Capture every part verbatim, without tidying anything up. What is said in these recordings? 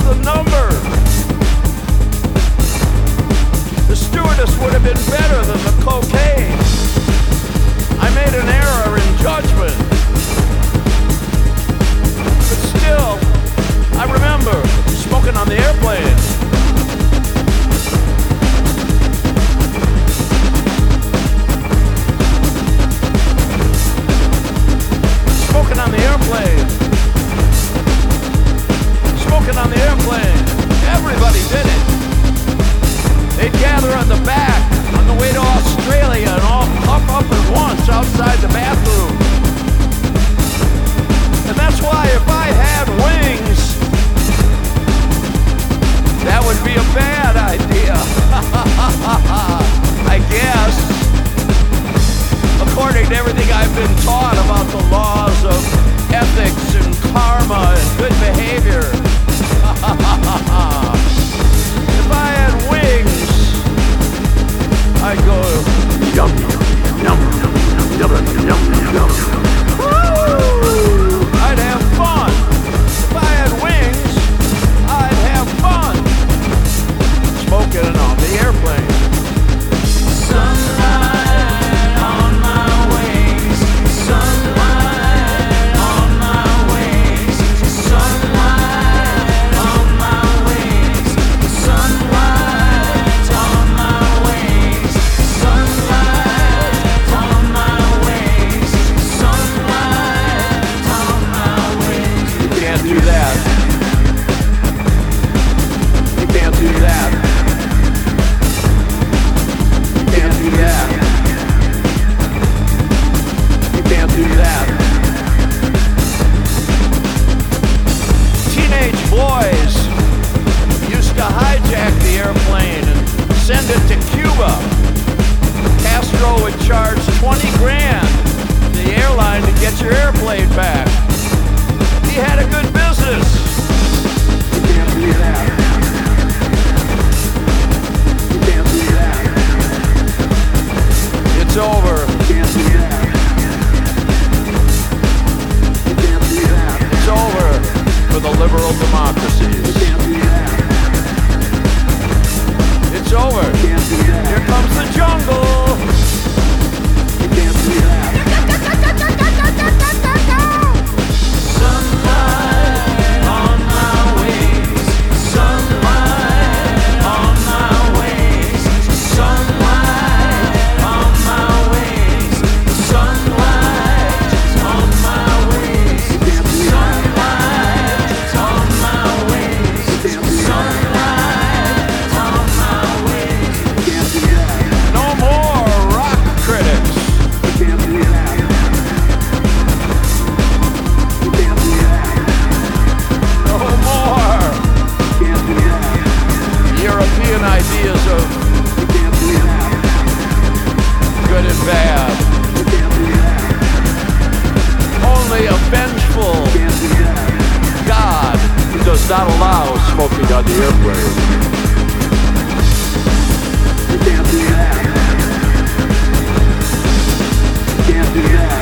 the numbers. The stewardess would have been better than the cocaine. I made an error in judgment. But still, I remember smoking on the airplane. Smoking on the airplane. Smoking on the airplane. Everybody did it. They'd gather on the back on the way to Australia and all puff up at once outside the bathroom. And that's why if I had wings, that would be a bad idea. I guess. According to everything I've been taught about the laws of ethics and karma and good behavior. If I had wings, I'd go yum yum yum yum yum yum. Woo! I'd have fun. If I had wings, I'd have fun. Smoking on the airplane. Sunlight on my wings. Sunlight on my wings. Sunlight on my wings. Sunlight on my wings. Sunlight on my wings. Sunlight on my wings. You can't do that. You can't do that. You can't do that. You can't do that. Teenage boys used to hijack the airplane and send it to Cuba. Castro would charge twenty grand to the airline to get your airplane back. He had a good business. You can't do that. You can't do that. It's over. You can't do that. You can't do that. It's over for the liberal democracies. You can't do that. It's over. You can't do that. Here comes the jungle. You can't do that. Sunlight on my wings. Sunlight on my wings. Sunlight on my wings. Sunlight on my wings. Sunlight on my wings. Sunlight on my wings. No more rock critics. No more European ideas of good and bad. Only a vengeful God who does not allow smoking on the airplane. You can't do that. You can't do that.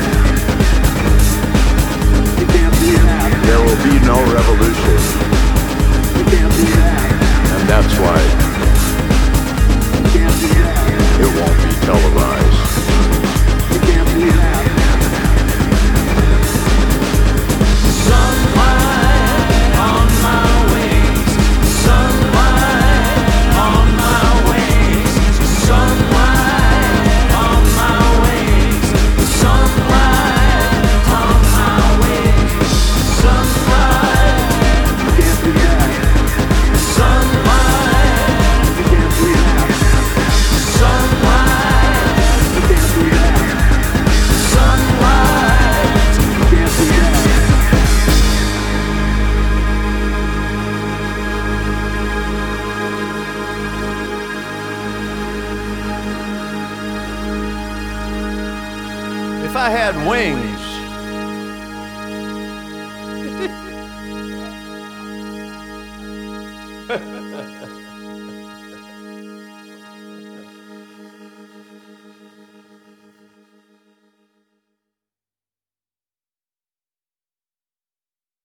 You can't do that. There will be no revolution. You can't do that. And that's why you can't do that. It won't be televised. You can't do that. Sunlight on my wings. Sunlight on my wings. Sunlight on my wings. Sunlight on my wings. Sunlight. You can't do that. Sunlight. You can't do that. Sunlight. You can't do that. Sunlight. You can't do that. If I had wings,